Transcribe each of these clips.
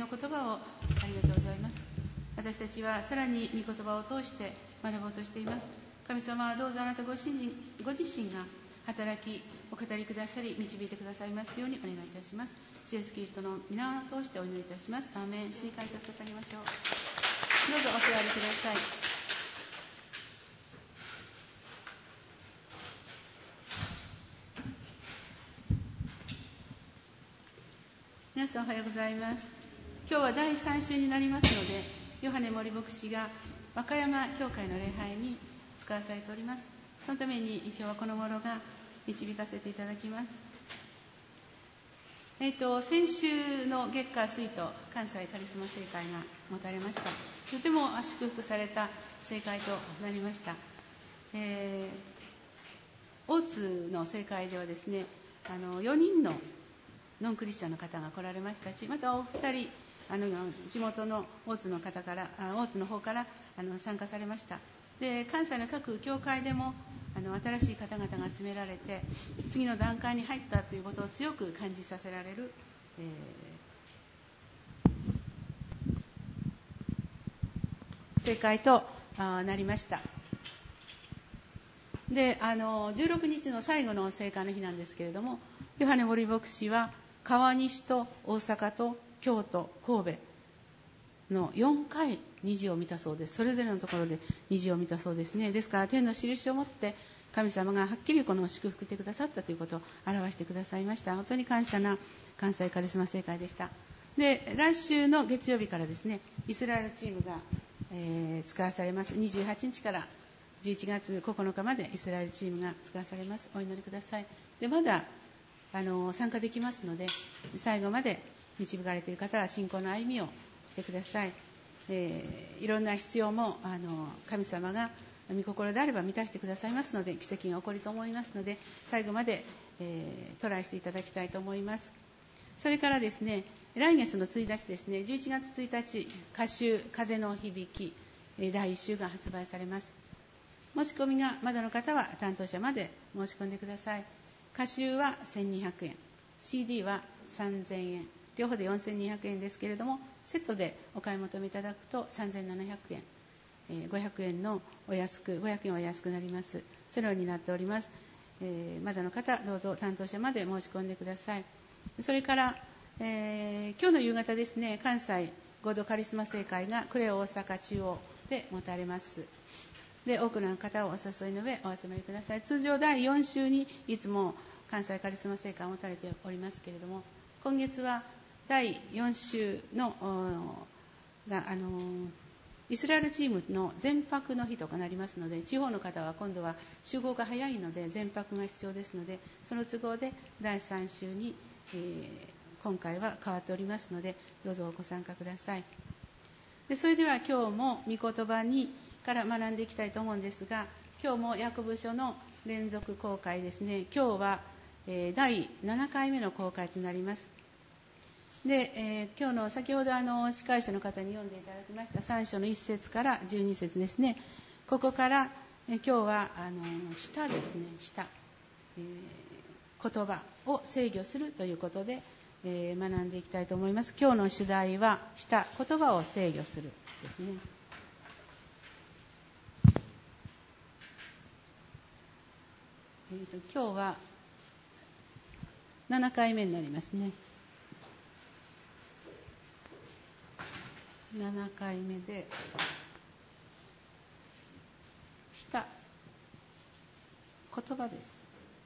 言葉をありがとうございます。私たちはさらに御言葉を通して学ぼうとしています。神様はどうぞあなたご自身が働きお語りくださり導いてくださいますようにお願いいたします。主イエスキリストの皆を通してお祈りいたします。アーメン。主に感謝を捧げましょう。どうぞお座りください。皆さんおはようございます。今日は第3週になりますので、ヨハネ森牧師が和歌山教会の礼拝に使わされております。そのために今日はこの頃が導かせていただきます。先週の月火水と関西カリスマ聖会が持たれました。とても祝福された聖会となりました。大津の聖会ではですね、4人のノンクリスチャンの方が来られましたし、またお二人地元の大津の方から大津の方から参加されました。で、関西の各教会でも新しい方々が集められて次の段階に入ったということを強く感じさせられる、聖会となりました。で、16日の最後の聖会の日なんですけれども、ヨハネ森牧師は川西と大阪と京都、神戸の4回虹を見たそうです。それぞれのところで虹を見たそうですね。ですから天の印を持って神様がはっきりこの祝福してくださったということを表してくださいました。本当に感謝な関西カリスマ聖会でした。で、来週の月曜日からですね、イスラエルチームが、使わされます。28日から11月9日までイスラエルチームが使わされます。お祈りください。で、まだ参加できますので、最後まで導かれている方は信仰の歩みをしてください。いろんな必要も神様が御心であれば満たしてくださいますので、奇跡が起こると思いますので、最後まで、トライしていただきたいと思います。それからですね、来月の1日ですね、11月1日歌集風の響き第1週が発売されます。申し込みがまだの方は担当者まで申し込んでください。歌集は1200円、 CD は3000円、両方で4200円ですけれども、セットでお買い求めいただくと3700円、500円のお安く、500円は安くなります。そのようになっております。まだの方、どうぞ担当者まで申し込んでください。それから、今日の夕方ですね、関西合同カリスマ聖会が呉大阪中央で持たれます。で、多くの方をお誘いの上お集まりください。通常第4週にいつも関西カリスマ聖会を持たれておりますけれども、今月は第4週のがイスラエルチームの全泊の日とかなりますので、地方の方は今度は集合が早いので全泊が必要ですので、その都合で第3週に、今回は変わっておりますので、どうぞご参加ください。で、それでは今日も御言葉から学んでいきたいと思うんですが、今日もヤコブ書の連続公開ですね。今日は、第7回目の公開となります。で、今日の先ほど司会者の方に読んでいただきました3章の1節から12節ですね。ここから、今日は舌ですね、舌、言葉を制御するということで、学んでいきたいと思います。今日の主題は舌、言葉を制御するですね。今日は7回目になりますね。7回目で舌、言葉です。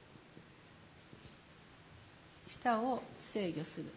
舌を制御する。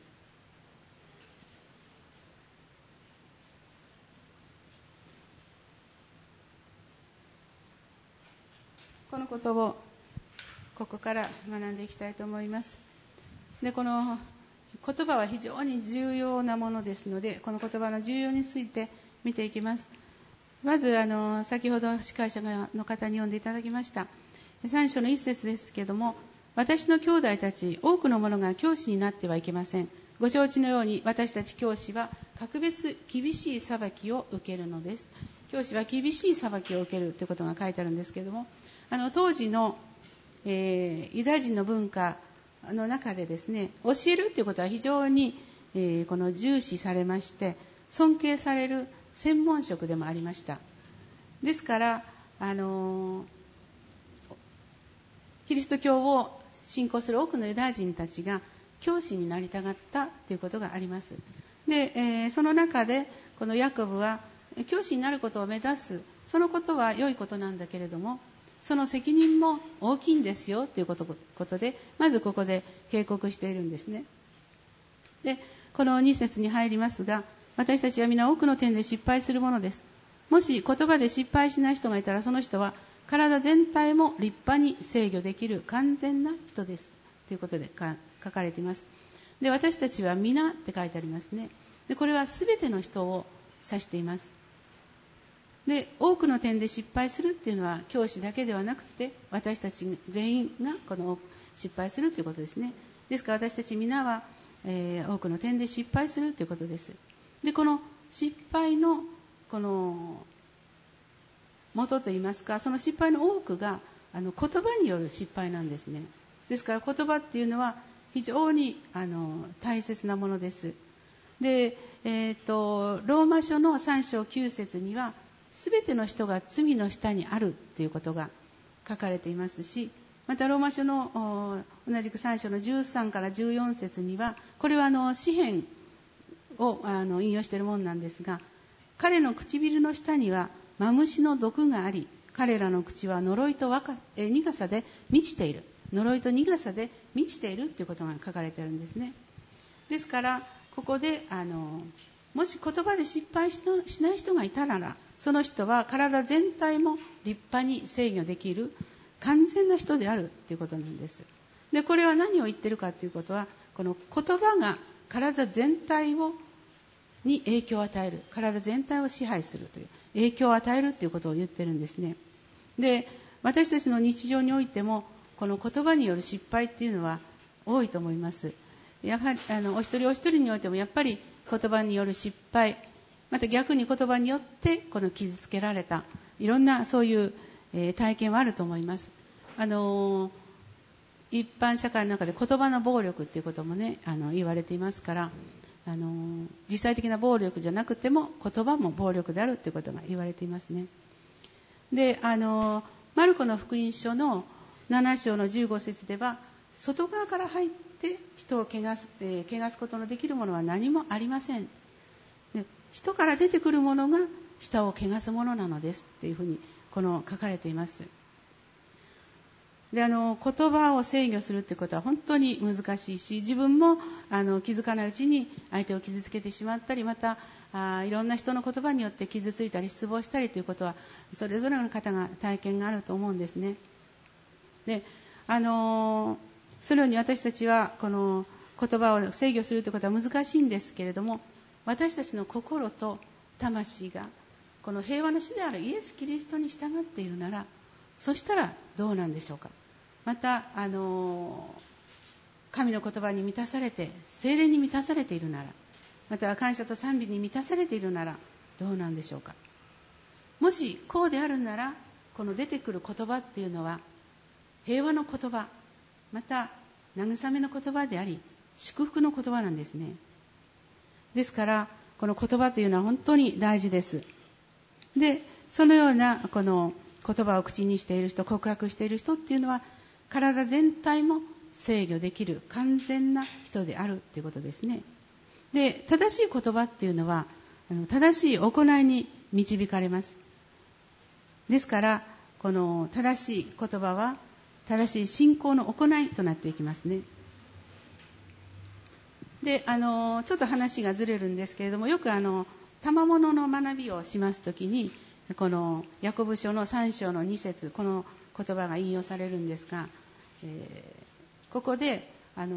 このことをここから学んでいきたいと思います。で、この言葉は非常に重要なものですので、この言葉の重要について見ていきます。まず先ほど司会者の方に読んでいただきました3章の1節ですけれども、私の兄弟たち、多くの者が教師になってはいけません。ご承知のように私たち教師は格別厳しい裁きを受けるのです。教師は厳しい裁きを受けるということが書いてあるんですけれども、当時のユダヤ人の文化の中でですね、教えるということは非常に、 この重視されまして尊敬される専門職でもありました。ですからキリスト教を信仰する多くのユダヤ人たちが教師になりたがったということがあります。で、その中でこのヤコブは教師になることを目指す、そのことは良いことなんだけれども、その責任も大きいんですよということで、まずここで警告しているんですね。で、この2節に入りますが、私たちは皆多くの点で失敗するものです。もし言葉で失敗しない人がいたら、その人は体全体も立派に制御できる完全な人ですということで書かれています。で、私たちは皆って書いてありますね。で、これは全ての人を指しています。で、多くの点で失敗するっていうのは教師だけではなくて、私たち全員がこの失敗するということですね。ですから私たち皆は、多くの点で失敗するということです。で、この失敗のこの元といいますか、その失敗の多くが言葉による失敗なんですね。ですから言葉っていうのは非常に大切なものです。で、ローマ書の3章9節には全ての人が罪の下にあるということが書かれていますし、またローマ書の同じく3章の13から14節には、これは詩編を引用しているものなんですが、彼の唇の下にはマムシの毒があり、彼らの口は呪いと苦さで満ちている、呪いと苦さで満ちているということが書かれているんですね。ですからここでもし言葉で失敗しない人がいたなら、その人は体全体も立派に制御できる完全な人であるということなんです。で、これは何を言っているかということは、この言葉が体全体に影響を与える、体全体を支配するという影響を与えるということを言っているんですね。で、私たちの日常においてもこの言葉による失敗っていうのは多いと思います。やはりお一人お一人においてもやっぱり言葉による失敗、また逆に言葉によってこの傷つけられたいろんなそういう体験はあると思います。一般社会の中で言葉の暴力っていうこともね言われていますから、実際的な暴力じゃなくても言葉も暴力であるということが言われていますね。で、マルコの福音書の7章の15節では、外側から入って人を汚すことのできるものは何もありません。で、人から出てくるものが舌を汚すものなのですっていうふうに書かれています。で、言葉を制御するってことは本当に難しいし、自分も気づかないうちに相手を傷つけてしまったり、またいろんな人の言葉によって傷ついたり失望したりということはそれぞれの方が体験があると思うんですね。で、そのように私たちはこの言葉を制御するということは難しいんですけれども、私たちの心と魂がこの平和の主であるイエス・キリストに従っているなら、そしたらどうなんでしょうか。また神の言葉に満たされて聖霊に満たされているなら、また感謝と賛美に満たされているならどうなんでしょうか。もしこうであるなら、この出てくる言葉っていうのは平和の言葉、また慰めの言葉であり祝福の言葉なんですね。ですからこの言葉というのは本当に大事です。で、そのようなこの言葉を口にしている人、告白している人っていうのは体全体も制御できる完全な人であるということですね。で、正しい言葉っていうのは正しい行いに導かれます。ですからこの正しい言葉は正しい信仰の行いとなっていきますね。で、ちょっと話がずれるんですけれども、よく賜物の学びをしますときに、このヤコブ書の3章の2節、この言葉が引用されるんですが、ここで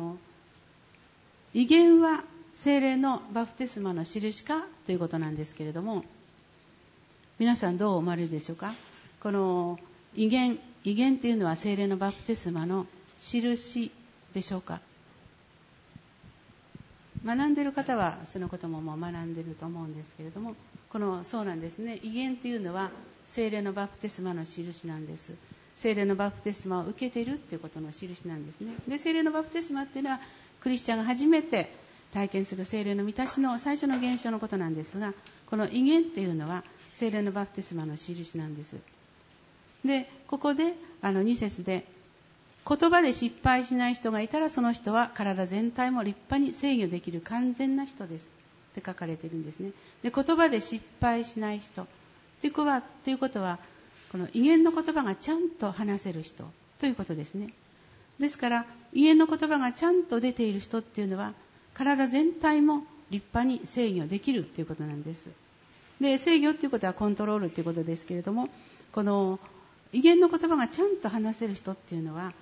異言は聖霊のバプテスマの印かということなんですけれども、皆さんどう思われるでしょうか。この異言というのは聖霊のバプテスマの印でしょうか。学んでいる方はそのことももう学んでいると思うんですけれども、そうなんですね。異言というのは聖霊のバプテスマの印なんです。聖霊のバプテスマを受けているということの印なんですね。で、聖霊のバプテスマというのはクリスチャンが初めて体験する聖霊の満たしの最初の現象のことなんですが、この異言っていうのは聖霊のバプテスマの印なんです。で、ここで2節で、言葉で失敗しない人がいたら、その人は体全体も立派に制御できる完全な人ですって書かれているんですね。で、言葉で失敗しない人ということは、この異言の言葉がちゃんと話せる人ということですね。ですから異言の言葉がちゃんと出ている人っていうのは、体全体も立派に制御できるということなんです。で、制御ということはコントロールということですけれども、この異言の言葉がちゃんと話せる人っていうのは、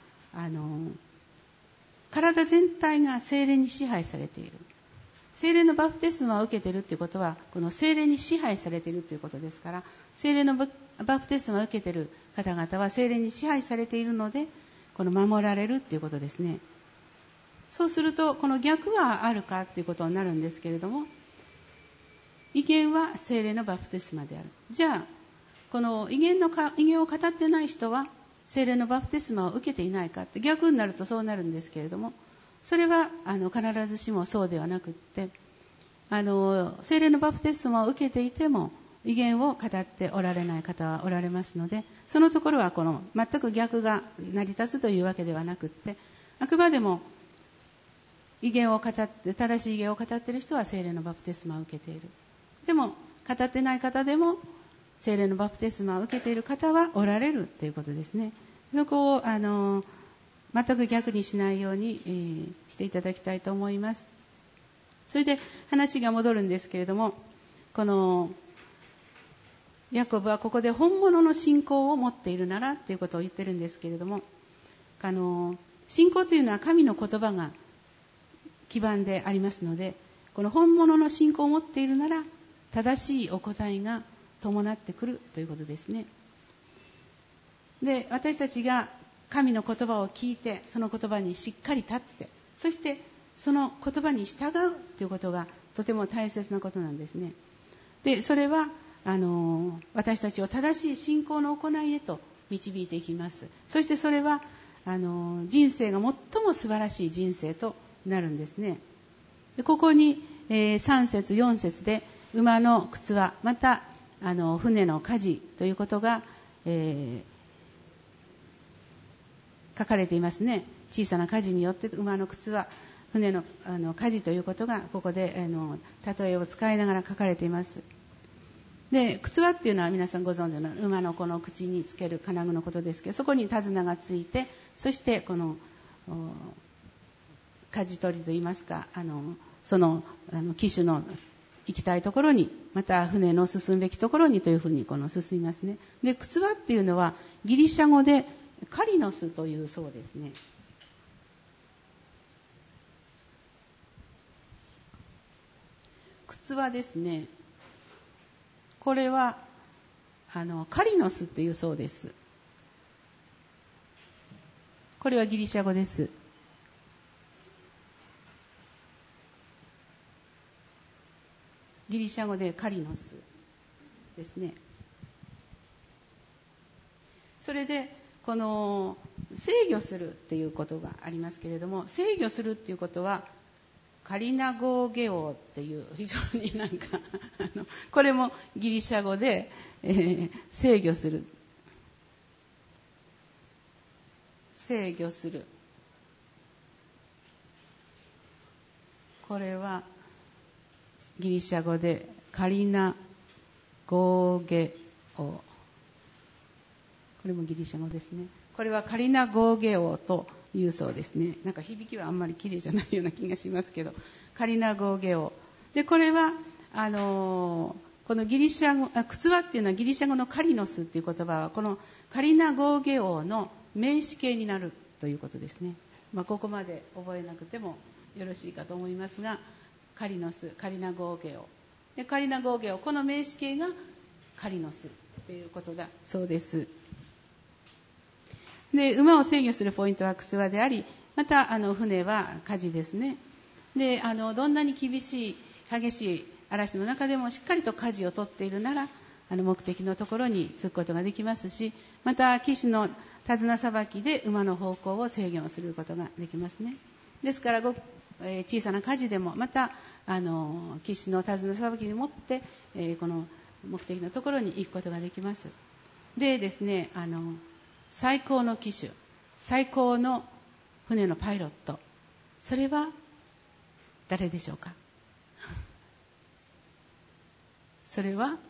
体全体が聖霊に支配されている。聖霊のバプテスマを受けているということは、この聖霊に支配されているということですから、聖霊のバプテスマを受けている方々は聖霊に支配されているので、この守られるということですね。そうすると、この逆はあるかということになるんですけれども、異言は聖霊のバプテスマである。じゃあ、この異言を語ってない人は聖霊のバプテスマを受けていないかって逆になるとそうなるんですけれども、それは必ずしもそうではなくって、聖霊のバプテスマを受けていても異言を語っておられない方はおられますので、そのところはこの全く逆が成り立つというわけではなくって、あくまでも異言を語って正しい異言を語っている人は聖霊のバプテスマを受けている。でも語ってない方でも聖霊のバプテスマを受けている方はおられるということですね。そこを全く逆にしないように、していただきたいと思います。それで話が戻るんですけれども、このヤコブはここで本物の信仰を持っているならということを言ってるんですけれども、信仰というのは神の言葉が基盤でありますので、この本物の信仰を持っているなら正しいお答えが伴ってくるということですね。で、私たちが神の言葉を聞いて、その言葉にしっかり立って、そしてその言葉に従うということがとても大切なことなんですね。で、それは私たちを正しい信仰の行いへと導いていきます。そしてそれは人生が最も素晴らしい人生となるんですね。で、ここに、3節4節で馬の靴輪、また船の舵ということが、書かれていますね。小さな舵によって馬の靴輪、船の舵ということがここで例えを使いながら書かれています。で、靴輪っていうのは皆さんご存知の馬のこの口につける金具のことですけど、そこに手綱がついて、そしてこの舵取りといいますか、その騎手の行きたいところに、また船の進むべきところにというふうに進みますね。で、靴輪っていうのはギリシャ語でカリノスというそうですね。靴輪ですね。これはカリノスっていうそうです。これはギリシャ語です。ギリシャ語でカリノスですね。それでこの制御するっていうことがありますけれども、制御するっていうことはカリナゴーゲオっていう非常にこれもギリシャ語で、制御する、制御する、これはギリシャ語でカリナゴーゲオ、これもギリシャ語ですね。これはカリナゴーゲオというそうですね。響きはあんまり綺麗じゃないような気がしますけど、カリナゴーゲオで、これはこのギリシャ語、靴輪っていうのはギリシャ語のカリノスっていう言葉はこのカリナゴーゲオの名詞形になるということですね。ここまで覚えなくてもよろしいかと思いますが、カリノス、カリナゴーゲオで、カリナゴーゲオ、この名詞形がカリノスということだそうです。で、馬を制御するポイントは靴輪であり、また船は舵ですね。で、どんなに厳しい激しい嵐の中でもしっかりと舵を取っているなら目的のところに着くことができますし、また騎手の手綱さばきで馬の方向を制御することができますね。ですから小さな火事でもまた岸の手綱さばきに持って、この目的のところに行くことができます。でですね、最高の機種、最高の船のパイロット、それは誰でしょうか？それは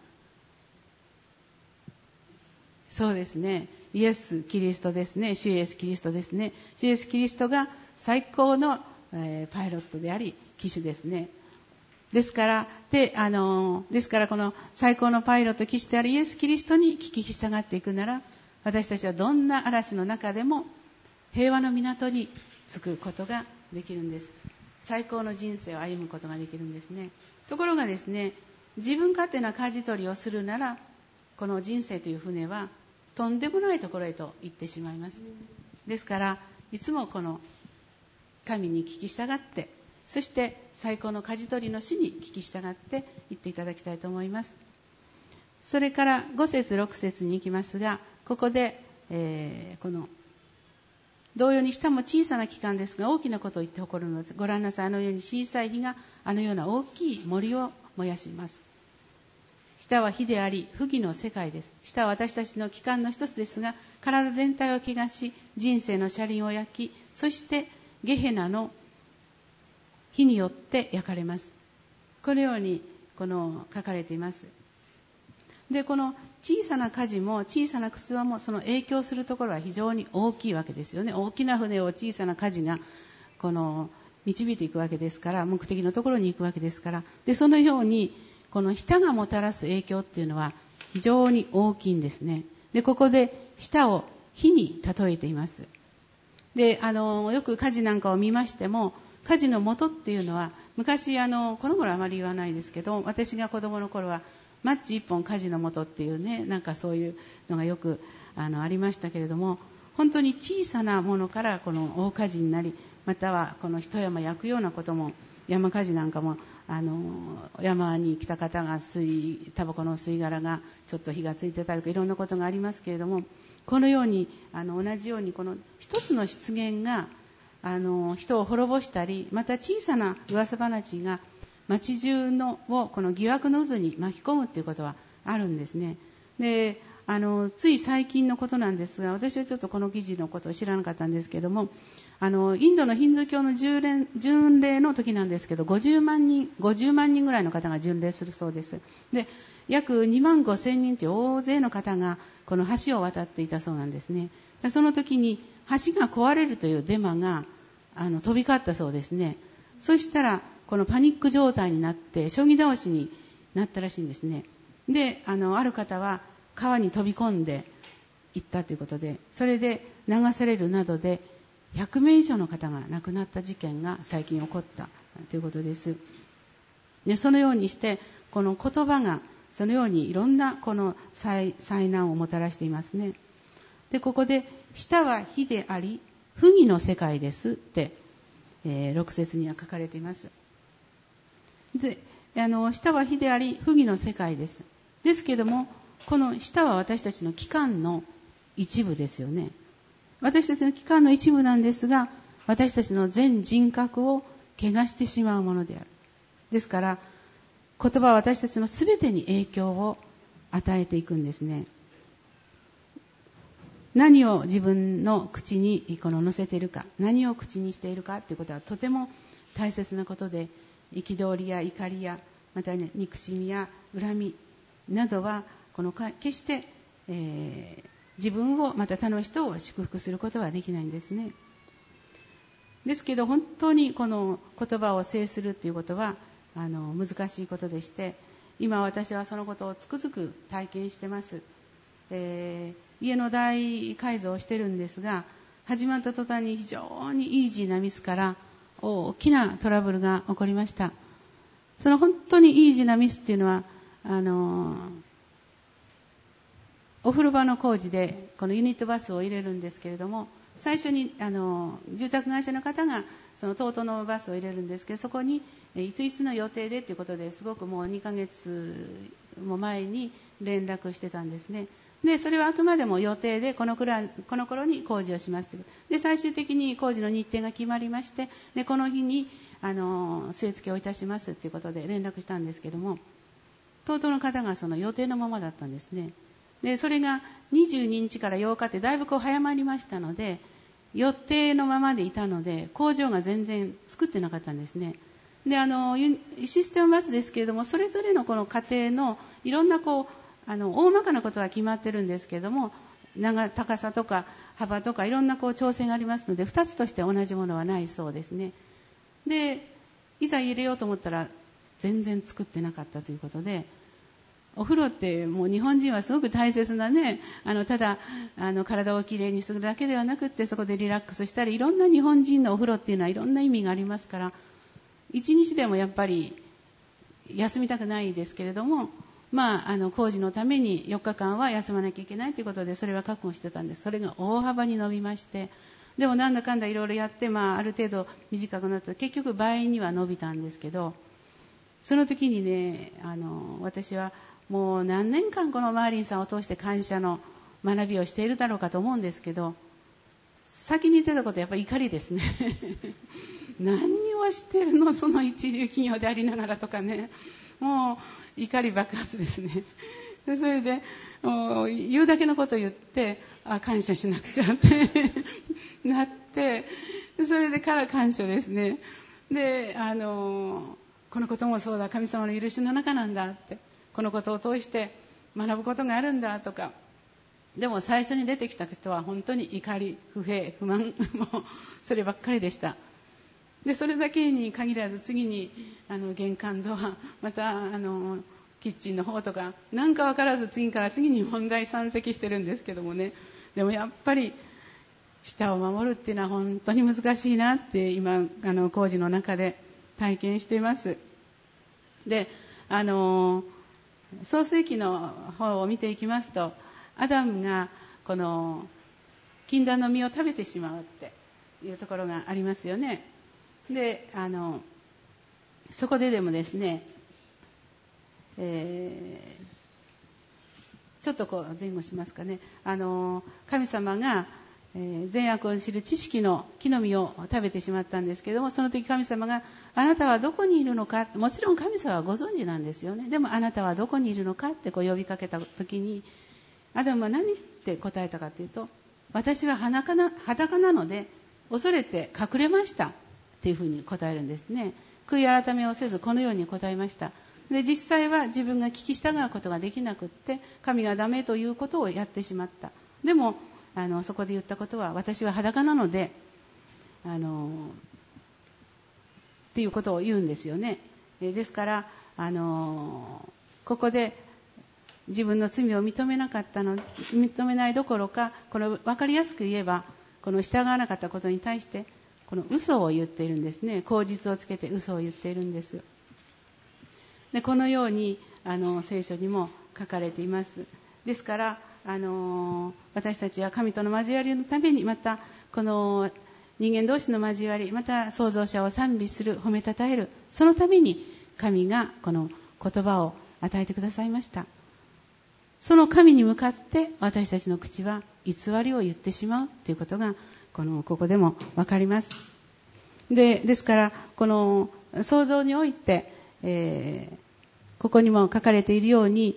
そうですね、イエス・キリストですね。主イエス・キリストですね。主イエス・キリストが最高の、パイロットであり機種ですね。ですからこの最高のパイロット、機種であるイエス・キリストに聞き従っていくなら、私たちはどんな嵐の中でも平和の港に着くことができるんです。最高の人生を歩むことができるんですね。ところがですね、自分勝手な舵取りをするなら、この人生という船はとんでもないところへと行ってしまいます。ですからいつもこの神に聞き従って、そして最高の舵取りの主に聞き従って行っていただきたいと思います。それから5節6節に行きますが、ここで、この同様に下も小さな器官ですが大きなことを言って誇るのです。ご覧なさい、あのように小さい火があのような大きい森を燃やします。舌は火であり不義の世界です。舌は私たちの器官の一つですが、体全体を汚し、人生の車輪を焼き、そしてゲヘナの火によって焼かれます。このように書かれています。で、この小さな火事も小さな器もその影響するところは非常に大きいわけですよね。大きな船を小さな火事が導いていくわけですから、目的のところに行くわけですから。で、そのようにこの舌がもたらす影響っていうのは非常に大きいんですね。で、ここで舌を火に例えています。で、よく火事なんかを見ましても、火事の元っていうのは昔この頃あまり言わないですけど、私が子供の頃はマッチ一本火事の元っていうね、なんかそういうのがよくありましたけれども、本当に小さなものからこの大火事になり、またはこの一山焼くようなことも、山火事なんかも山に来た方がタバコの吸い殻がちょっと火がついてたりとか、いろんなことがありますけれども、このように同じようにこの一つの失言が人を滅ぼしたり、また小さな噂話が町中をこの疑惑の渦に巻き込むということはあるんですね。で、つい最近のことなんですが、私はちょっとこの記事のことを知らなかったんですけども、インドのヒンズー教の巡礼の時なんですけど、50万人ぐらいの方が巡礼するそうです。で、約2万5千人という大勢の方がこの橋を渡っていたそうなんですね。その時に橋が壊れるというデマが飛び交ったそうですね。そしたらこのパニック状態になって将棋倒しになったらしいんですね。で、ある方は川に飛び込んでいったということで、それで流されるなどで100名以上の方が亡くなった事件が最近起こったということです。で、そのようにしてこの言葉がそのようにいろんなこの災難をもたらしていますね。で、ここで舌は火であり不義の世界ですって、6節には書かれています。で、舌は火であり不義の世界です。ですけども、この舌は私たちの器官の一部ですよね。私たちの器官の一部なんですが、私たちの全人格を汚してしまうものである。ですから言葉は私たちのすべてに影響を与えていくんですね。何を自分の口に乗せているか、何を口にしているかということはとても大切なことで、憤りや怒りやまた憎しみや恨みなどは決して、自分をまた他の人を祝福することはできないんですね。ですけど本当にこの言葉を制するということは難しいことでして、今私はそのことをつくづく体験してます。家の大改造をしてるんですが、始まった途端に非常にイージーなミスから大きなトラブルが起こりました。その本当にイージーなミスっていうのはお風呂場の工事でこのユニットバスを入れるんですけれども、最初に住宅会社の方がそのトートのバスを入れるんですけど、そこにいついつの予定でということですごくもう2ヶ月も前に連絡してたんですね。 でそれはあくまでも予定でこの頃に工事をしますというで最終的に工事の日程が決まりまして、でこの日に据え付けをいたしますということで連絡したんですけども、東都の方がその予定のままだったんですね。でそれが22日から8日ってだいぶ早まりましたので、予定のままでいたので工場が全然作ってなかったんですね。でシステムバスですけれども、それぞれのこの家庭のいろんな大まかなことは決まってるんですけれども、高さとか幅とかいろんな調整がありますので、2つとして同じものはないそうですね。でいざ入れようと思ったら全然作ってなかったということで、お風呂ってもう日本人はすごく大切なね、ただ体をきれいにするだけではなくって、そこでリラックスしたり、いろんな日本人のお風呂っていうのはいろんな意味がありますから、一日でもやっぱり休みたくないですけれども、工事のために4日間は休まなきゃいけないということで、それは覚悟してたんです。それが大幅に伸びまして、でもなんだかんだいろいろやって、ある程度短くなって、結局倍には伸びたんですけど、その時にね、私はもう何年間このマーリンさんを通して感謝の学びをしているだろうかと思うんですけど、先に言ってたことはやっぱり怒りですね何をしてるの、その一流企業でありながらとかね、もう怒り爆発ですね。でそれで言うだけのことを言って、感謝しなくちゃってなって、それでから感謝ですね。でこのこともそうだ、神様の許しの中なんだって、このことを通して学ぶことがあるんだとか。でも最初に出てきた人は本当に怒り、不平、不満もうそればっかりでした。でそれだけに限らず、次に玄関ドア、またキッチンの方とか、なんか分からず次から次に問題山積してるんですけどもね。でもやっぱり舌を守るっていうのは本当に難しいなって今工事の中で体験しています。で創世記の方を見ていきますと、アダムがこの禁断の実を食べてしまうっていうところがありますよね。でそこででもですね、ちょっと前後しますかね。神様が、善悪を知る知識の木の実を食べてしまったんですけども、その時神様があなたはどこにいるのか、もちろん神様はご存知なんですよね。でもあなたはどこにいるのかって呼びかけた時に、アダムは何って答えたかというと、私は裸なので恐れて隠れましたっていうふうに答えるんですね。悔い改めをせずこのように答えました。で実際は自分が聞き従うことができなくって、神がダメということをやってしまった。でもそこで言ったことは、私は裸なのでっていうことを言うんですよね。ですからここで自分の罪を認めないどころか、分かりやすく言えば、この従わなかったことに対してこの嘘を言っているんですね。口実をつけて嘘を言っているんです。でこのように聖書にも書かれています。ですから私たちは神との交わりのために、またこの人間同士の交わり、また創造者を賛美する、褒めたたえる、そのために神がこの言葉を与えてくださいました。その神に向かって私たちの口は偽りを言ってしまうということがここでも分かります。ですからこの創造において、ここにも書かれているように、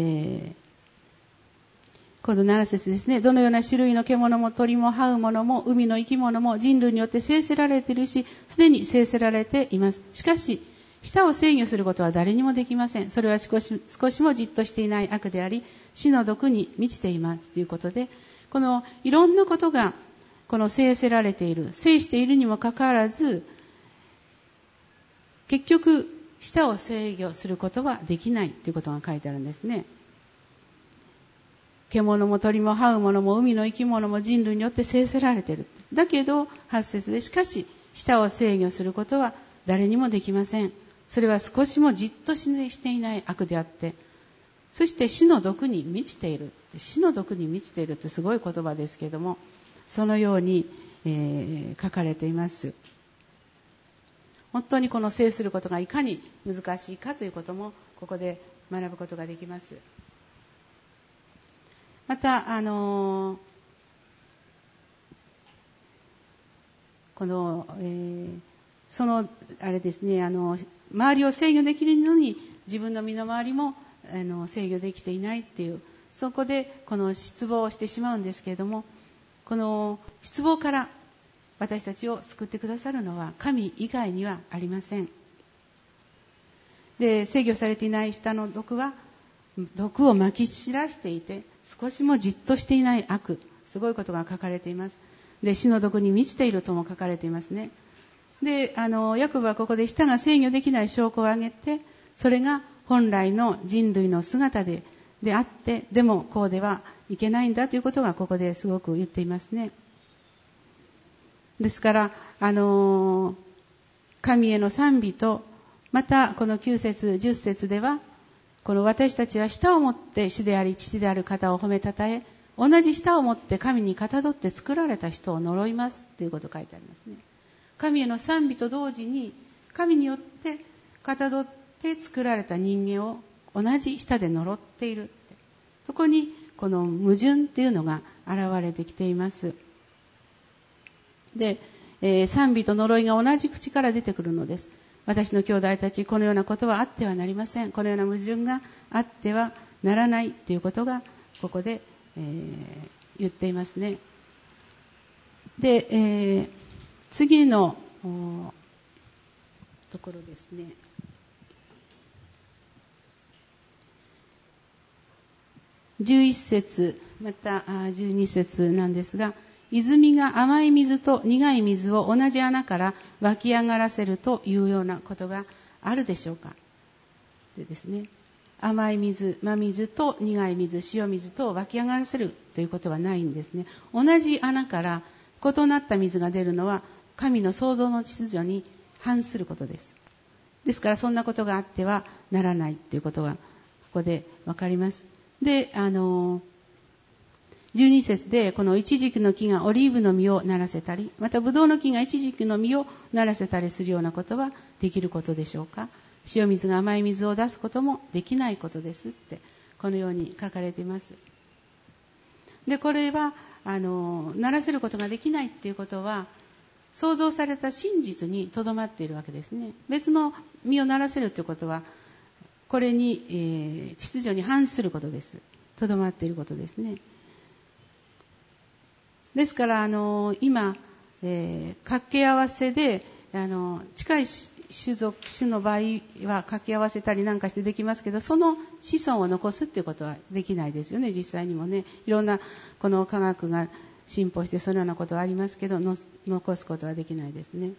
今度7節ですね。どのような種類の獣も鳥も這うものも海の生き物も人類によって制せられているし、すでに制せられています。しかし舌を制御することは誰にもできません。それは少しもじっとしていない悪であり、死の毒に満ちていますということで、このいろんなことがこの制せられている、制しているにもかかわらず、結局舌を制御することはできないということが書いてあるんですね。獣も鳥も這うものも海の生き物も人類によって制せられている。だけど8節で、しかし舌を制御することは誰にもできません。それは少しもじっとしていない悪であって、そして死の毒に満ちている。死の毒に満ちているってすごい言葉ですけれども、そのように、書かれています。本当にこの制することがいかに難しいかということもここで学ぶことができます。 またこの、そのあれですね、周りを制御できるのに自分の身の回りも制御できていないっていう、そこでこの失望をしてしまうんですけれども、この失望から私たちを救ってくださるのは神以外にはありません。で、制御されていない舌の毒は毒をまき散らしていて、少しもじっとしていない悪、すごいことが書かれています。で、死の毒に満ちているとも書かれていますね。で、ヤコブはここで舌が制御できない証拠を挙げて、それが本来の人類の姿であって、でもこうではいけないんだということがここですごく言っていますね。ですから、神への賛美と、またこの9節10節では、この私たちは舌を持って主であり父である方を褒めたたえ、同じ舌を持って神にかたどって作られた人を呪いますということが書いてありますね。神への賛美と同時に、神によってかたどって作られた人間を同じ舌で呪っている。そこにこの矛盾っていうのが現れてきています。で、賛美と呪いが同じ口から出てくるのです。私の兄弟たち、このようなことはあってはなりません。このような矛盾があってはならないということがここで、言っていますね。で、次のところですね。11節また12節なんですが、泉が甘い水と苦い水を同じ穴から湧き上がらせるというようなことがあるでしょうか。でですね、甘い水、真水と苦い水、塩水と湧き上がらせるということはないんですね。同じ穴から異なった水が出るのは神の創造の秩序に反することです。ですからそんなことがあってはならないということがここでわかります。で、12節でこのイチジクの木がオリーブの実をならせたり、またブドウの木がイチジクの実をならせたりするようなことはできることでしょうか。塩水が甘い水を出すこともできないことですってこのように書かれています。で、これはならせることができないっていうことは創造された真実にとどまっているわけですね。別の実をならせるということはこれに、秩序に反することです。とどまっていることですね。ですから今、掛け合わせで近い種の場合は掛け合わせたりなんかしてできますけど、その子孫を残すっていうことはできないですよね。実際にもね、いろんなこの科学が進歩してそのようなことはありますけど、残すことはできないですね。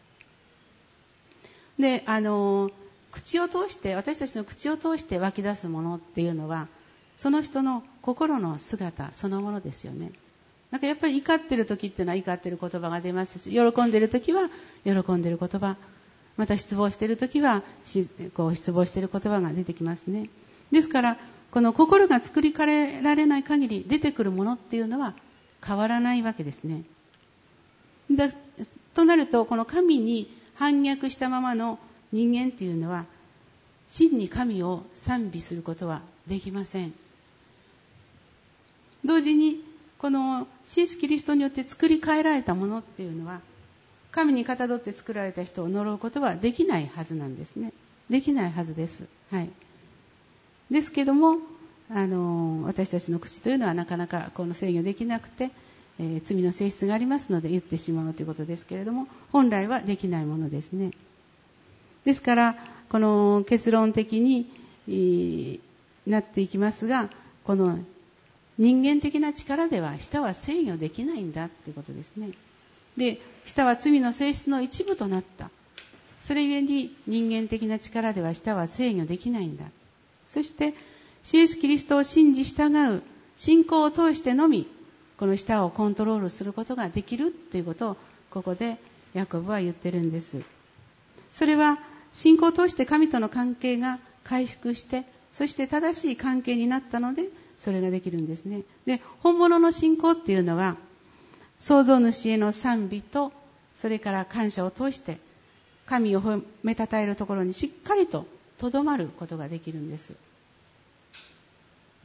で、口を通して、私たちの口を通して湧き出すものっていうのはその人の心の姿そのものですよね。なんかやっぱり怒ってる時っていうのは怒ってる言葉が出ますし、喜んでる時は喜んでる言葉、また失望してる時はこう失望してる言葉が出てきますね。ですからこの心が作り変えられない限り出てくるものっていうのは変わらないわけですね。となるとこの神に反逆したままの人間っていうのは真に神を賛美することはできません。同時にこのイエス・キリストによって作り変えられたものっていうのは神にかたどって作られた人を呪うことはできないはずなんですね。できないはずです。はい。ですけども私たちの口というのはなかなかこの制御できなくて、罪の性質がありますので言ってしまうということですけれども、本来はできないものですね。ですからこの結論的になっていきますが、この人間的な力では舌は制御できないんだということですね。で、舌は罪の性質の一部となった。それゆえに人間的な力では舌は制御できないんだ。そしてイエス・キリストを信じ従う信仰を通してのみこの舌をコントロールすることができるということをここでヤコブは言ってるんです。それは信仰を通して神との関係が回復して、そして正しい関係になったのでそれができるんですね。で、本物の信仰っていうのは創造主への賛美とそれから感謝を通して神を褒めたたえるところにしっかりととどまることができるんです。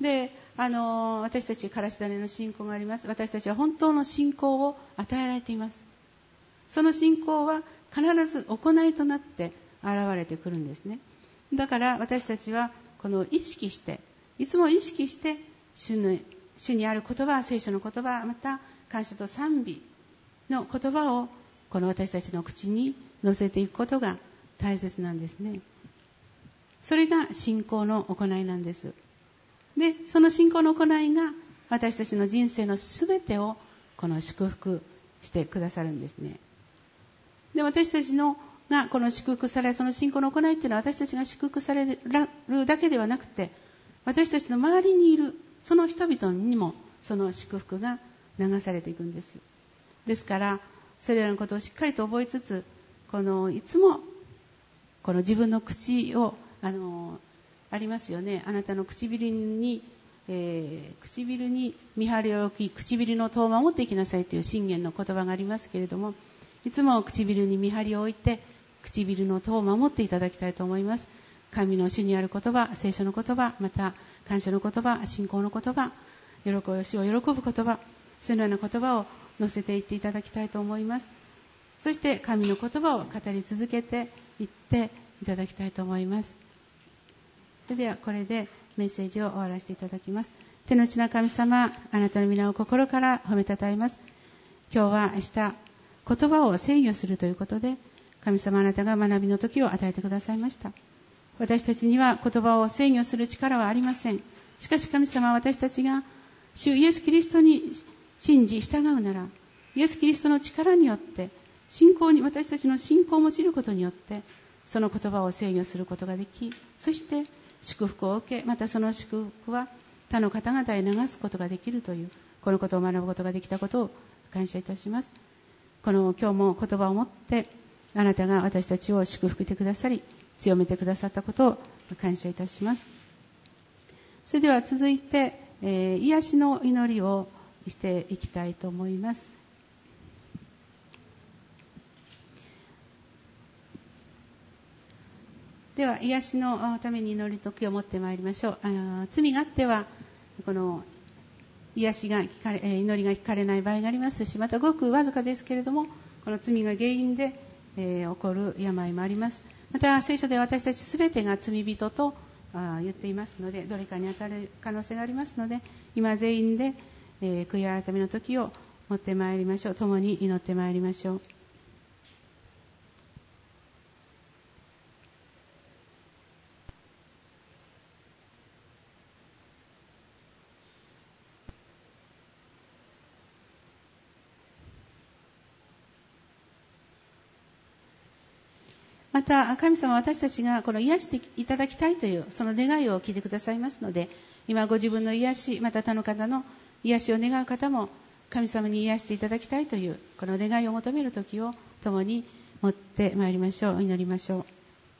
で、私たちからし種の信仰があります。私たちは本当の信仰を与えられています。その信仰は必ず行いとなって現れてくるんですね。だから私たちはこの意識して、いつも意識して主にある言葉、聖書の言葉、また感謝と賛美の言葉をこの私たちの口に乗せていくことが大切なんですね。それが信仰の行いなんです。で、その信仰の行いが私たちの人生のすべてをこの祝福してくださるんですね。で、私たちがこの祝福され、その信仰の行いっていうのは私たちが祝福されるだけではなくて、私たちの周りにいるその人々にもその祝福が流されていくんです。ですからそれらのことをしっかりと覚えつつ、いつもこの自分の口をありますよね。あなたの唇に見張りを置き、唇の戸を守っていきなさいという箴言の言葉がありますけれども、いつも唇に見張りを置いて唇の戸を守っていただきたいと思います。神の主にある言葉、聖書の言葉、また感謝の言葉、信仰の言葉、主を喜ぶ言葉、そのような言葉を載せていっていただきたいと思います。そして神の言葉を語り続けていっていただきたいと思います。それではこれでメッセージを終わらせていただきます。天の地の神様、あなたの皆を心から褒めたたえます。今日は明日言葉を制御するということで、神様あなたが学びの時を与えてくださいました。私たちには言葉を制御する力はありません。しかし神様は私たちが主イエスキリストに信じ従うなら、イエスキリストの力によって私たちの信仰を用いることによってその言葉を制御することができ、そして祝福を受け、またその祝福は他の方々へ流すことができるという、このことを学ぶことができたことを感謝いたします。今日も言葉を持ってあなたが私たちを祝福してくださり強めてくださったことを感謝いたします。それでは続いて、癒しの祈りをしていきたいと思います。では癒しのために祈り時を持ってまいりましょう。罪があってはこの癒しが祈りが聞かれない場合がありますし、またごくわずかですけれどもこの罪が原因で、起こる病もあります。また聖書で私たちすべてが罪人と言っていますので、どれかに当たる可能性がありますので、今全員で、悔い改めの時を持ってまいりましょう。共に祈ってまいりましょう。また神様は私たちがこの癒していただきたいというその願いを聞いてくださいますので、今ご自分の癒し、また他の方の癒しを願う方も神様に癒していただきたいというこの願いを求める時を共に持ってまいりましょう。祈りましょう。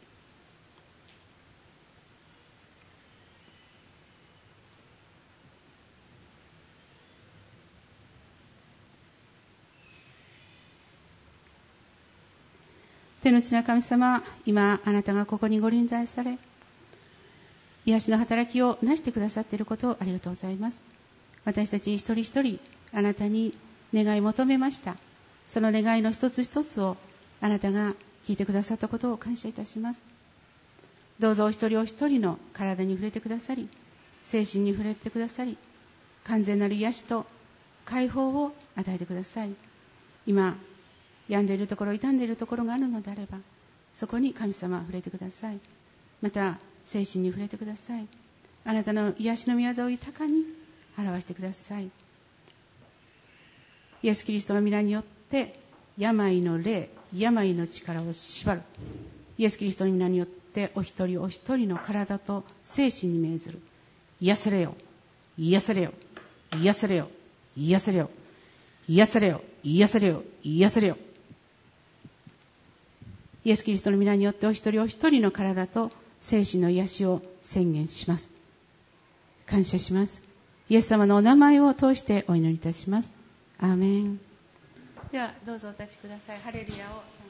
天の地の神様、今あなたがここにご臨在され、癒しの働きをなしてくださっていることをありがとうございます。私たち一人一人あなたに願い求めました。その願いの一つ一つをあなたが聞いてくださったことを感謝いたします。どうぞお一人お一人の体に触れてくださり、精神に触れてくださり、完全なる癒しと解放を与えてください。今病んでいるところ、傷んでいるところがあるのであれば、そこに神様触れてください。また精神に触れてください。あなたの癒しの御業を豊かに表してください。イエスキリストの皆によって病の霊、病の力を縛る。イエスキリストの皆によってお一人お一人の体と精神に命ずる。癒されよ、癒されよ、癒されよ、癒されよ、癒されよ、癒されよ、癒されよ。イエス・キリストの皆によってお一人お一人の体と精神の癒しを宣言します。感謝します。イエス様のお名前を通してお祈りいたします。アーメン。ではどうぞお立ちください。ハレルヤを